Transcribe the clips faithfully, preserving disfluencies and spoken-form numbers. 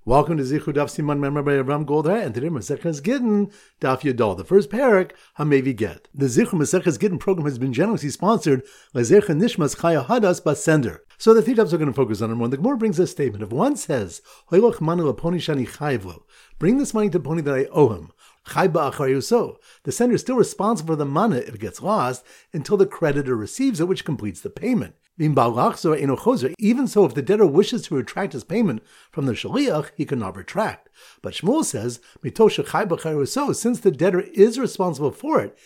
Welcome to Zichud Daf Siman Member by Avram Goldar, and today Maseches Gittin Daf Yadal, the first parak Hamevi Get. The Zichud Maseches Gittin program has been generously sponsored by Zecha Nishmas Chaya Hadas Basender. So the three dafs are going to focus on. Number one, the Gemara brings a statement. If one says, "Hoylach manu laponi shani chayvlo," bring this money to pony that I owe him. So the sender is still responsible for the mana if it gets lost until the creditor receives it, which completes the payment. Even so, if the debtor wishes to retract his payment from the shaliach, he cannot retract. But Shmuel says, since the debtor is responsible for it,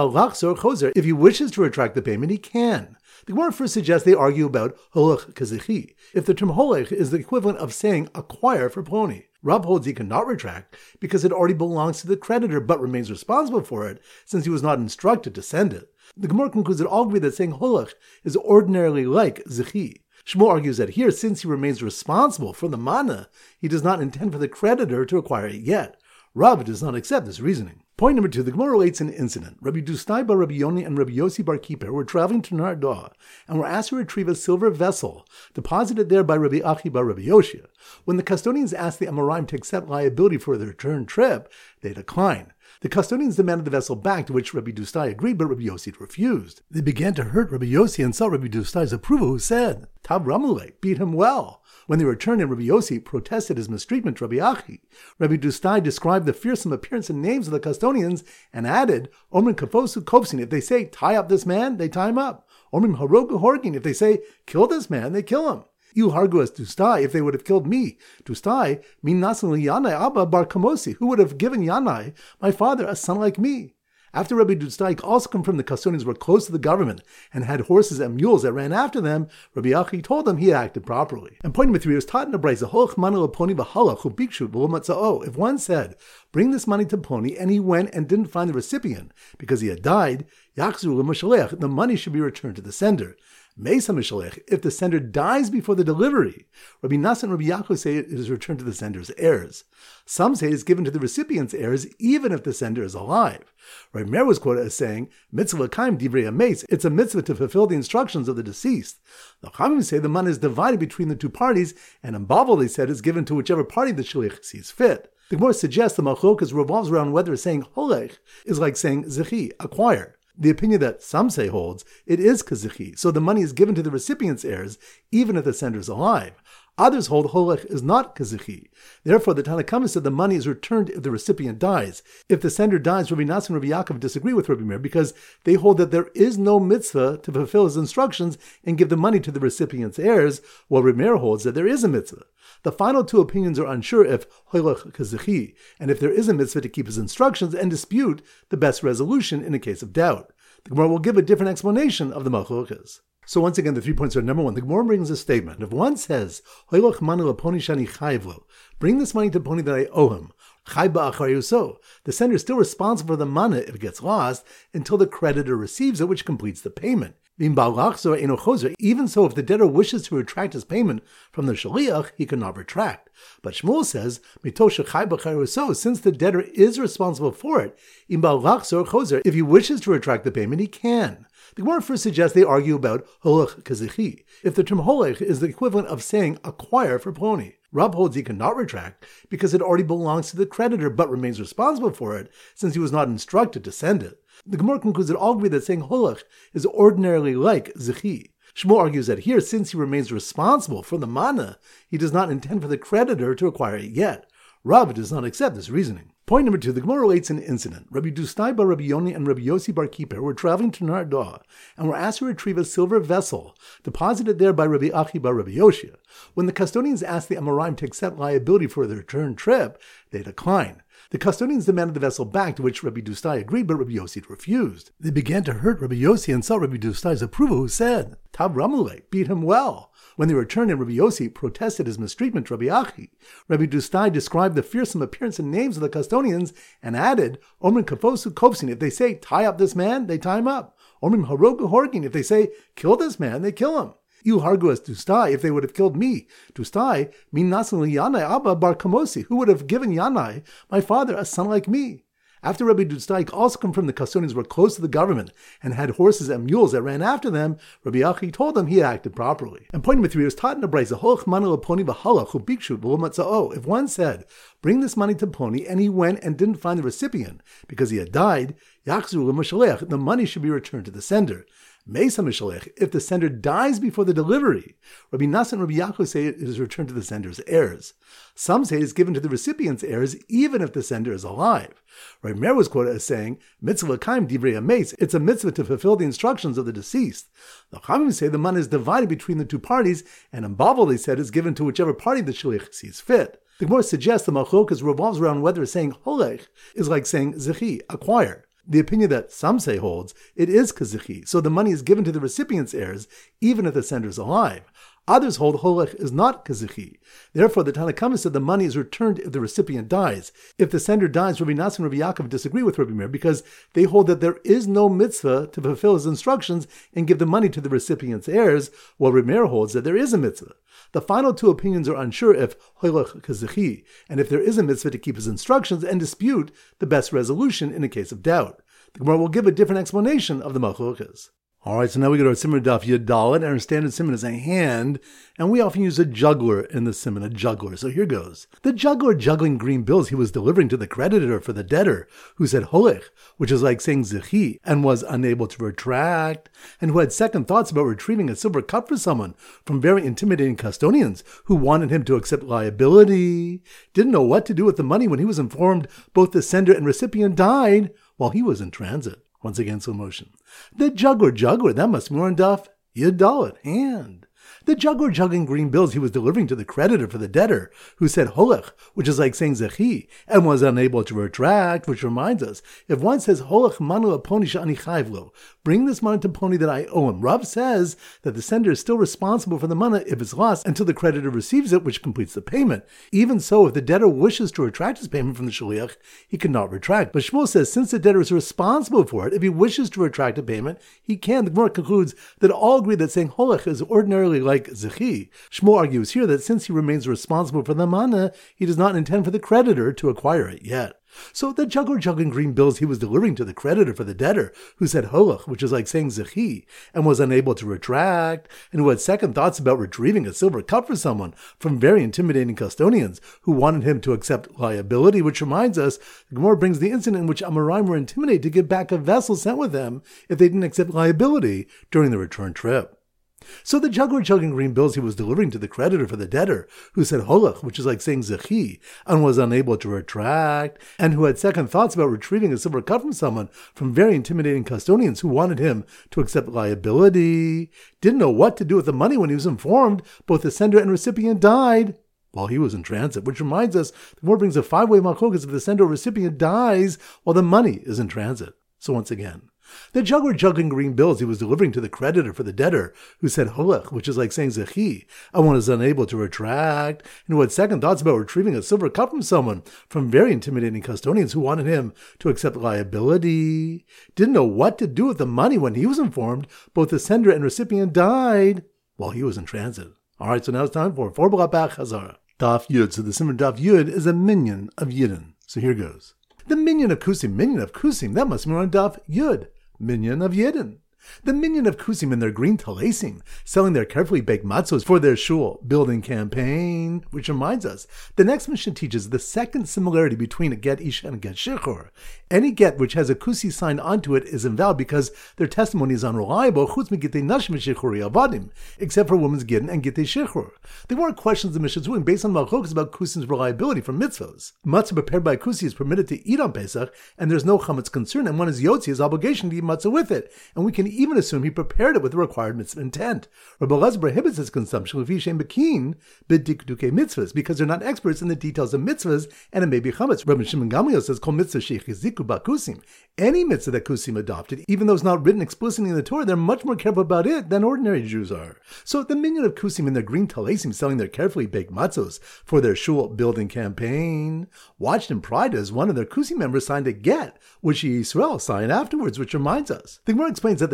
if he wishes to retract the payment, he can. The Gemara first suggests they argue about holach kazichi, if the term holach is the equivalent of saying acquire for ploni. Rab holds he cannot retract because it already belongs to the creditor but remains responsible for it since he was not instructed to send it. The Gemara concludes that all agree that saying holach is ordinarily like zichi. Shmuel argues that here, since he remains responsible for the mana, he does not intend for the creditor to acquire it yet. Rav does not accept this reasoning. Point number two, the Gemara relates an incident. Rabbi Dustai bar Rabbi Yoni and Rabbi Yossi bar Kippur were traveling to Nardah and were asked to retrieve a silver vessel deposited there by Rabbi Achi bar Rabbi Yoshia. When the custodians asked the Amoraim to accept liability for the return trip, they declined. The custodians demanded the vessel back, to which Rabbi Dustai agreed, but Rabbi Yossi refused. They began to hurt Rabbi Yossi and saw Rabbi Dustai's approval, who said, Tab Ramule, beat him well. When they returned and Rabbi Yossi protested his mistreatment to Rabbi Achi, Rabbi Dustai described the fearsome appearance and names of the custodians and added, Omrim kafosu kopsin, if they say, tie up this man, they tie him up. Omrim harogu horgin, if they say, kill this man, they kill him. You hargu as Dustai, if they would have killed me. Dustai, min nasan Yanai Abba bar Kamosi, who would have given Yanai, my father, a son like me. After Rabbi Dustai also confirmed the custodians were close to the government and had horses and mules that ran after them, Rabbi Achi told them he acted properly. And point number three, it was taught in the Brisa, Holach manu laponi b'halach hu bikshu v'lo matza'o. If one said, bring this money to Poni, and he went and didn't find the recipient because he had died, yachzu l'mashalech, the money should be returned to the sender. Mesa Mishalech, if the sender dies before the delivery, Rabbi Nassan and Rabbi Yaakov say it is returned to the sender's heirs. Some say it is given to the recipient's heirs, even if the sender is alive. Rabbi Meir was quoted as saying, Mitzvah kaim divrei ames, it's a mitzvah to fulfill the instructions of the deceased. The Chachamim say the money is divided between the two parties, and in Bavel they said is given to whichever party the shliach sees fit. The Gemara suggests the machlokas revolves around whether saying holech is like saying zichi, acquire. The opinion that some say holds, it is kazichi, so the money is given to the recipient's heirs, even if the sender is alive. Others hold holech is not kazichi. Therefore, the Tanakhama said the money is returned if the recipient dies. If the sender dies, Rabbi Nassan and Rabbi Yaakov disagree with Rabbi Meir because they hold that there is no mitzvah to fulfill his instructions and give the money to the recipient's heirs, while Rabbi Meir holds that there is a mitzvah. The final two opinions are unsure if holech kazichi, and if there is a mitzvah to keep his instructions and dispute the best resolution in a case of doubt. The Gemara will give a different explanation of the machlokas. So once again, the three points are: number one, the Gemara brings a statement. If one says, Hoylach manu laponi shani chayvlo, bring this money to pony that I owe him, so the sender is still responsible for the mana if it gets lost until the creditor receives it, which completes the payment. Even so, if the debtor wishes to retract his payment from the shaliach, he cannot retract. But Shmuel says, since the debtor is responsible for it, if he wishes to retract the payment, he can. The Gemara first suggests they argue about holach kazichi, if the term holach is the equivalent of saying acquire for ploni. Rab holds he cannot retract because it already belongs to the creditor but remains responsible for it since he was not instructed to send it. The Gemara concludes that all agree that saying holach is ordinarily like zichi. Shmuel argues that here, since he remains responsible for the mana, he does not intend for the creditor to acquire it yet. Rav does not accept this reasoning. Point number two, the Gemara relates an incident. Rabbi Dustai bar Rabbi Yoni and Rabbi Yossi bar Kippur were traveling to Nardah and were asked to retrieve a silver vessel deposited there by Rabbi Achi bar Rabbi Yoshia. When the custodians asked the Amoraim to accept liability for the return trip, they declined. The custodians demanded the vessel back, to which Rabbi Dustai agreed, but Rabbi Yossi refused. They began to hurt Rabbi Yossi and saw Rabbi Dustai's approval, who said, Tab Ramule, beat him well. When they returned and Rabbi Yossi protested his mistreatment to Rabbi Achi, Rabbi Dustai described the fearsome appearance and names of the custodians and added, Omrim kafosu kopsin, if they say, tie up this man, they tie him up. Omrim harogu horgin, if they say, kill this man, they kill him. You hargu as Dustai, if they would have killed me. Dustai, min nasan Yanai Abba bar Kamosi, who would have given Yanai, my father, a son like me. After Rabbi Dudsteik also confirmed the custodians were close to the government and had horses and mules that ran after them, Rabbi Achi told them he acted properly. And point number three was taught in a brayso, if one said, bring this money to Poni, and he went and didn't find the recipient because he had died, the money should be returned to the sender. If the sender dies before the delivery, Rabbi Nassan and Rabbi Yaakov say it is returned to the sender's heirs. Some say it is given to the recipient's heirs even if the sender is alive. Rabbi Meir was quoted as saying, mitzvah l'kaim divrei hametz, it's a mitzvah to fulfill the instructions of the deceased. The Chachamim say the money is divided between the two parties, and in Bavel they said is given to whichever party the shliach sees fit. The Gemara suggests the machlokas revolves around whether saying holech is like saying zechi, acquire. The opinion that some say holds, it is kazichi, so the money is given to the recipient's heirs, even if the sender is alive. Others hold holech is not kazichi. Therefore, the Tanna Kamma said the money is returned if the recipient dies. If the sender dies, Rabbi Nassan and Rabbi Yaakov disagree with Rabbi Meir because they hold that there is no mitzvah to fulfill his instructions and give the money to the recipient's heirs, while Rabbi Meir holds that there is a mitzvah. The final two opinions are unsure if holech kazichi, and if there is a mitzvah to keep his instructions and dispute the best resolution in a case of doubt. The Gemara will give a different explanation of the machlokas. Alright, so now we go to our Siman Daf Yud Dalet, and our standard Siman is a hand, and we often use a juggler in the Siman, a juggler. So here goes. The juggler juggling green bills he was delivering to the creditor for the debtor, who said holech, which is like saying zechi, and was unable to retract, and who had second thoughts about retrieving a silver cup for someone from very intimidating custodians who wanted him to accept liability, didn't know what to do with the money when he was informed both the sender and recipient died while he was in transit. Once again, slow motion. The juggler juggler, that must be more in Daf Yud Dalet, hand. The juggler juggling green bills he was delivering to the creditor for the debtor, who said holech, which is like saying zechi, and was unable to retract, which reminds us, if one says holech manu aponi sha'ani chayv lo, bring this money to Poni that I owe him. Rav says that the sender is still responsible for the money if it's lost until the creditor receives it, which completes the payment. Even so, if the debtor wishes to retract his payment from the shliach, he cannot retract. But Shmuel says since the debtor is responsible for it, if he wishes to retract a payment, he can. The Gemara concludes that all agree that saying holech is ordinarily like zechi. Shmuel argues here that since he remains responsible for the mana, he does not intend for the creditor to acquire it yet. So the juggler juggling green bills he was delivering to the creditor for the debtor, who said holech, which is like saying zechi, and was unable to retract, and who had second thoughts about retrieving a silver cup for someone from very intimidating custodians who wanted him to accept liability, which reminds us, the Gemara brings the incident in which Amoraim were intimidated to give back a vessel sent with them if they didn't accept liability during the return trip. So the juggler juggling green bills he was delivering to the creditor for the debtor, who said holech, which is like saying zechi, and was unable to retract, and who had second thoughts about retrieving a silver cup from someone from very intimidating custodians who wanted him to accept liability, didn't know what to do with the money when he was informed both the sender and recipient died while he was in transit, which reminds us, the Gemara brings a five-way machlokas if the sender or recipient dies while the money is in transit. So once again, the juggler juggling green bills he was delivering to the creditor for the debtor, who said holech, which is like saying zechi, and was unable to retract, and who had second thoughts about retrieving a silver cup from someone from very intimidating custodians who wanted him to accept liability, didn't know what to do with the money when he was informed both the sender and recipient died while he was in transit. Alright, so now it's time for four B'Lapach Hazara. Daf Yud. So the Siman Daf Yud is a minyan of Yidden. So here goes. The minyan of Kusim, minyan of Kusim, that must be on Daf Yud. Minyan of Yidden. The minyan of Kusim in their green talasim, selling their carefully baked matzos for their shul building campaign, which reminds us, the next mission teaches the second similarity between a get isha and a get shichur. Any get which has a kusi sign onto it is invalid because their testimony is unreliable, chutz megitei nashim shichuri avadim, except for women's gittin and gitei shichur. There were questions the mission is doing based on malchokas about kusim's reliability from mitzvahs. Matzah prepared by kusi is permitted to eat on Pesach, and there's no chametz concern, and one is yotzi his obligation to eat matzah with it, and we can even assume he prepared it with the required mitzvah intent. Rabbi Elazar prohibits its consumption with Yishem Bekin b'dikduke mitzvahs because they're not experts in the details of mitzvahs and it may be chametz. Rabbi Shimon Gamliel says kol mitzvah shechiziku ba'kusim. Any mitzvah that kusim adopted, even though it's not written explicitly in the Torah, they're much more careful about it than ordinary Jews are. So the minyan of kusim in their green talasim selling their carefully baked matzos for their shul building campaign watched in pride as one of their kusim members signed a get, which Yisrael signed afterwards, which reminds us. The Gemara explains that the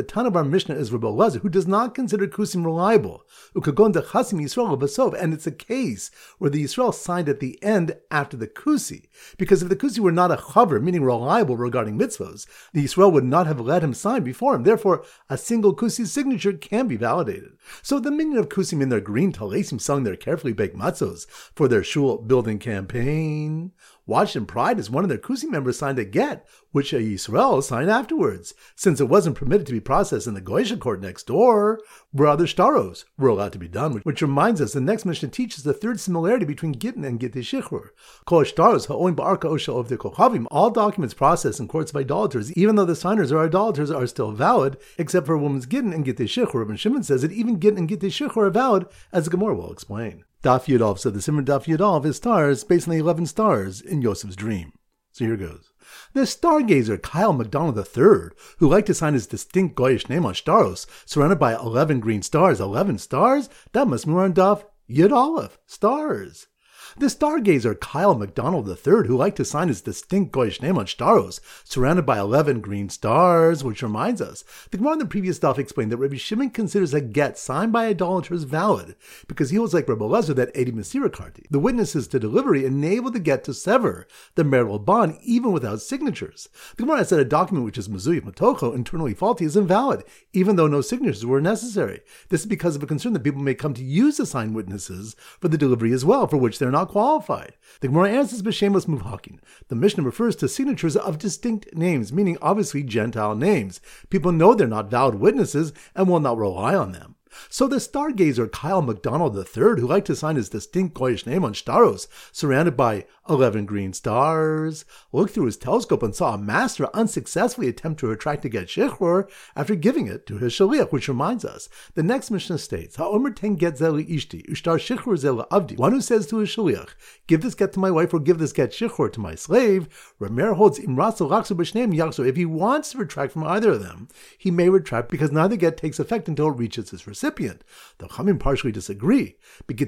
ton of our Mishnah is Rabbi Elazar, who does not consider Kusim reliable. Ukagon de Chasim Yisrael Basov, and it's a case where the Yisrael signed at the end after the Kusi. Because if the Kusi were not a Chaver, meaning reliable regarding mitzvos, the Yisrael would not have let him sign before him. Therefore, a single Kusi's signature can be validated. So the minion of Kusim in their green Talesim selling their carefully baked matzos for their shul building campaign. Watched in Pride as one of their Kusi members signed a get, which a Yisrael signed afterwards, since it wasn't permitted to be processed in the Goyish court next door, where other shtaros were allowed to be done, which reminds us the next Mishnah teaches the third similarity between Gittin and Gittei Shichur. Kol shtaros ha'oin ba'arka osha of the kochavim, all documents processed in courts of idolaters, even though the signers are idolaters, are still valid, except for a woman's Gittin and Gittei Shichur. Rabbi Shimon says that even Gittin and Gittei Shichur are valid, as the Gemara will explain. Daf Yudov, so the Simmer Daf Yudov is stars based on the eleven stars in Yosef's dream. So here goes. The stargazer Kyle McDonald the third, who liked to sign his distinct Goyish name on shtaros, surrounded by eleven green stars. eleven stars? That must be on Daf Yud Aleph. Stars. The stargazer Kyle McDonald the third, who liked to sign his distinct Goyish name on shtaros, surrounded by eleven green stars, which reminds us, the Gemara in the previous daf explained that Rabbi Shimon considers a get signed by idolaters valid, because he was like Rabbi Elazar that Edi Mesira Karti. The witnesses to delivery enable the get to sever the marital bond even without signatures. The Gemara said a document which is Mezuyif Matocho, internally faulty, is invalid, even though no signatures were necessary. This is because of a concern that people may come to use the signed witnesses for the delivery as well, for which they're not qualified. The Gemara answers b'shemus muvhakin. The Mishnah refers to signatures of distinct names, meaning obviously Gentile names. People know they're not valid witnesses and will not rely on them. So the stargazer Kyle McDonald the third, who liked to sign his distinct Goyish name on shtaros, surrounded by eleven green stars, looked through his telescope and saw a master unsuccessfully attempt to retract a get shichur after giving it to his shaliach, which reminds us, the next Mishnah states, Ha'omer ten get zeli ishti, ushtar shichur zeli avdi. One who says to his shaliach, give this get to my wife or give this get shichur to my slave, Ramer holds imratzo laksu b'shneim yakso. If he wants to retract from either of them, he may retract because neither get takes effect until it reaches its recipient. The Chamim partially disagree. This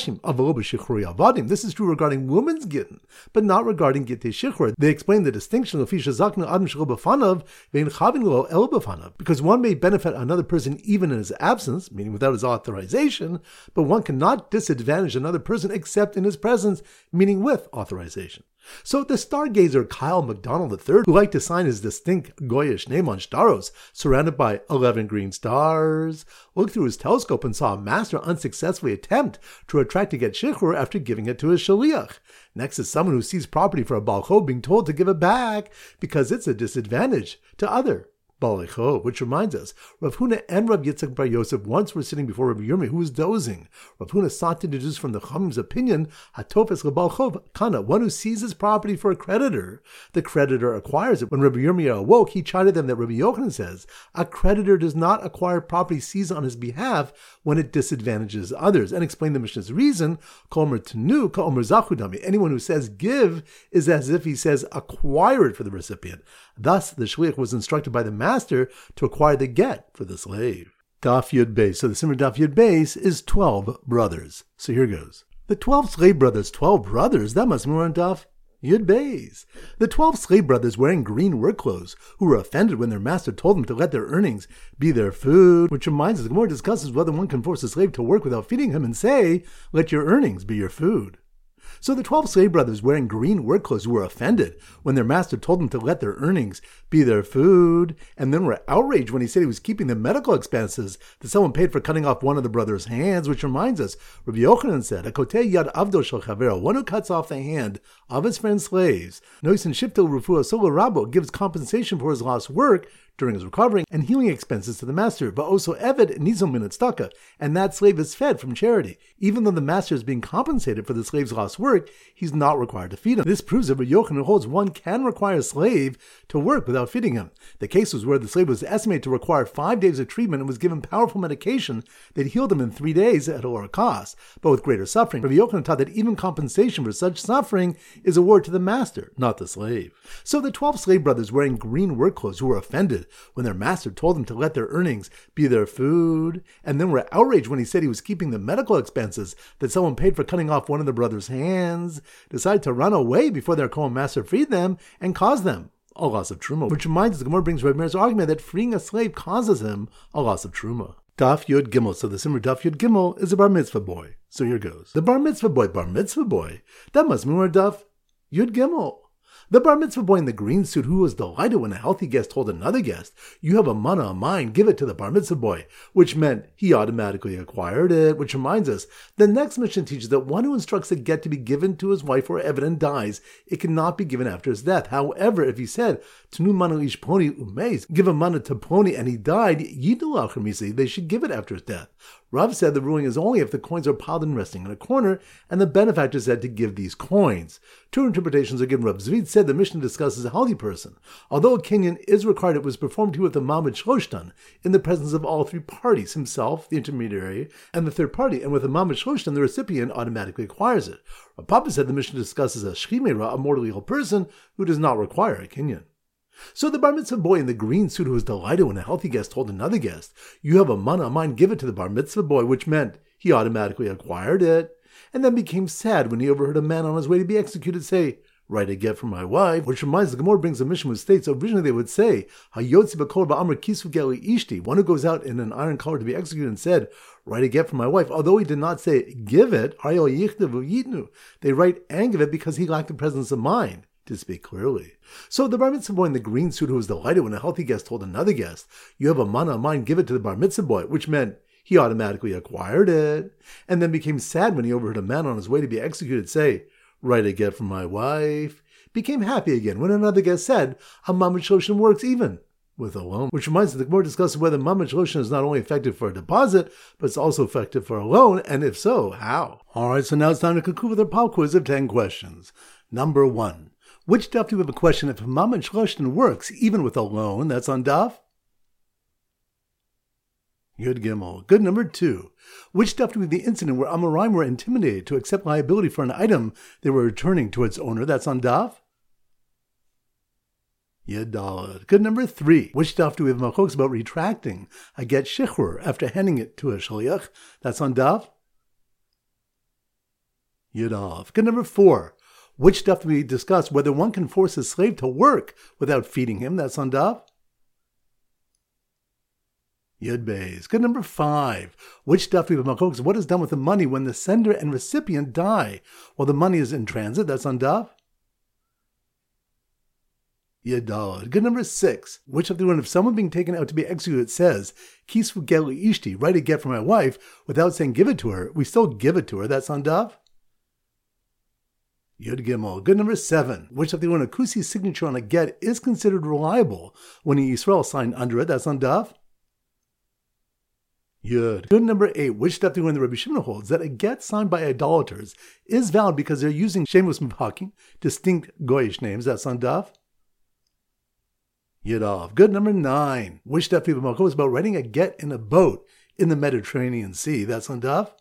is true regarding women's gittin, but not regarding gittei shichur. They explain the distinction of because one may benefit another person even in his absence, meaning without his authorization, but one cannot disadvantage another person except in his presence, meaning with authorization. So the stargazer Kyle McDonald the third, who liked to sign his distinct Goyish name on shtaros, surrounded by eleven green stars, looked through his telescope and saw a master unsuccessfully attempt to retract a get shichur after giving it to his shaliach. Next is someone who sees property for a balcho being told to give it back because it's a disadvantage to other Balecho, which reminds us, Rav Huna and Rav Yitzchak Bar Yosef once were sitting before Rabbi Yirmiyah, who was dozing. Rav Huna sought to deduce from the Chamim's opinion, Hatofes Lebalchov Kana, one who seizes property for a creditor, the creditor acquires it. When Rabbi Yirmiyah awoke, he chided them that Rabbi Yochanan says, a creditor does not acquire property seized on his behalf when it disadvantages others, and explained the Mishnah's reason, Komer Tenu, Komer Zachudami. Anyone who says give is as if he says acquire it for the recipient. Thus, the shliach was instructed by the master to acquire the get for the slave. Daf Yud Beis. So the Simmer Daf Yud Beis is twelve brothers. So here goes. The twelve slave brothers, twelve brothers, that must be on Daf Yud Beis. The twelve slave brothers wearing green work clothes, who were offended when their master told them to let their earnings be their food, which reminds us, the Gemara discusses whether one can force a slave to work without feeding him and say, let your earnings be your food. So the twelve slave brothers wearing green work clothes were offended when their master told them to let their earnings be their food, and then were outraged when he said he was keeping the medical expenses that someone paid for cutting off one of the brothers' hands, which reminds us, Rabbi Yochanan said, Akotei yad avdo shel chavero, one who cuts off the hand of his friend's slaves, noisin shiftel refuah solo rabo, gives compensation for his lost work during his recovering and healing expenses to the master, but also eved nizom min tzedakah, and that slave is fed from charity. Even though the master is being compensated for the slave's lost work, he's not required to feed him. This proves that Rabbi Yochanan holds one can require a slave to work without feeding him. The case was where the slave was estimated to require five days of treatment and was given powerful medication that healed him in three days at a lower cost, but with greater suffering. Rabbi Yochanan taught that even compensation for such suffering is awarded to the master, not the slave. So the twelve slave brothers wearing green work clothes who were offended when their master told them to let their earnings be their food, and then were outraged when he said he was keeping the medical expenses that someone paid for cutting off one of the brothers' hands, decided to run away before their co-master freed them and caused them a loss of truma, which reminds us the Gemara brings Reb Meir's argument that freeing a slave causes him a loss of truma. Daf Yud Gimel. So the Simmer Daf Yud Gimel is a bar mitzvah boy. So here goes. The bar mitzvah boy, bar mitzvah boy. That must mean we're Daf Yud Gimel. The bar mitzvah boy in the green suit who was delighted when a healthy guest told another guest, "You have a mana of mine, give it to the bar mitzvah boy," which meant he automatically acquired it, which reminds us, the next mission teaches that one who instructs a get to be given to his wife or Eved and dies, it cannot be given after his death. However, if he said, "Tnu mana lish poni umeis," give a mana to poni and he died, yidul al chemisi, they should give it after his death. Rav said the ruling is only if the coins are piled and resting in a corner, and the benefactor said to give these coins. Two interpretations are given. Rav Zvid said the Mishnah discusses a healthy person. Although a kinyan is required, it was performed here with the Mamad Shloshtan, in the presence of all three parties, himself, the intermediary, and the third party, and with the Mamad Shloshtan, the recipient automatically acquires it. Rav Papa said the Mishnah discusses a shchimera, a mortally ill person, who does not require a kinyan. So the bar mitzvah boy in the green suit who was delighted when a healthy guest told another guest, "You have a mana of mine, give it to the bar mitzvah boy," which meant he automatically acquired it, and then became sad when he overheard a man on his way to be executed say, "Write a get for my wife," which reminds the Gemara brings a mission which states originally they would say, "Hayotzi b'kol ba'amr kisu geli ishti," one who goes out in an iron collar to be executed and said, "Write a get for my wife," although he did not say, "Give it," they write and give it because he lacked the presence of mind to speak clearly. So the bar mitzvah boy in the green suit who was delighted when a healthy guest told another guest, "You have a mana of mine, give it to the bar mitzvah boy," which meant he automatically acquired it, and then became sad when he overheard a man on his way to be executed say, "Write a get for my wife," became happy again when another guest said, "A mamad shloshim works even with a loan," which reminds us the Gemara discusses whether mamad shloshim is not only effective for a deposit, but it's also effective for a loan, and if so, how? Alright, so now it's time to conclude with our pop quiz of ten questions. Number one. Which daf do we have a question if Mamad Shloshtan works even with a loan? That's on daf Yud Gimel. Good. Number two. Which daf do we have the incident where Amoraim were intimidated to accept liability for an item they were returning to its owner? That's on daf Yud Daled. Good. Number three. Which daf do we have machlokas about retracting a get shichur after handing it to a shaliach? That's on daf Yud Aleph. Good. Number four. Which daf do we discuss whether one can force a slave to work without feeding him? That's on daf Yud Beis. Good. Number five. Which daf do we have machlokas? What is done with the money when the sender and recipient die while the money is in transit? That's on daf Yud Daled. Good. Number six. Which of the one if someone being taken out to be executed says, "Kisvu geli ishti," write a get for my wife, without saying give it to her, we still give it to her? That's on daf Yud Gimel. Good. Number seven. Which of the one a kusi's signature on a get is considered reliable when a Yisrael signed under it? That's on daf Yud. Good. Number eight. Which daf do when the Rabbi Shimon holds that a get signed by idolaters is valid because they're using shemus mivhakim, distinct goyish names? That's on daf Yud Aleph. Good. Number nine. Which daf do we have is about writing a get in a boat in the Mediterranean Sea? That's on daf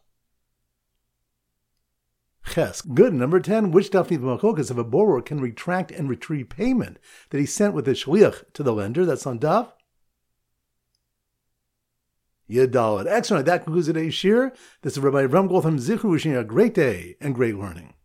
Ches. Good. Number ten. Which daf do we have if a borrower can retract and retrieve payment that he sent with a shliach to the lender? That's on daf Yud Daled. Excellent. That concludes today's shir. This is Rabbi Avram Goldham Zichru wishing you a great day and great learning.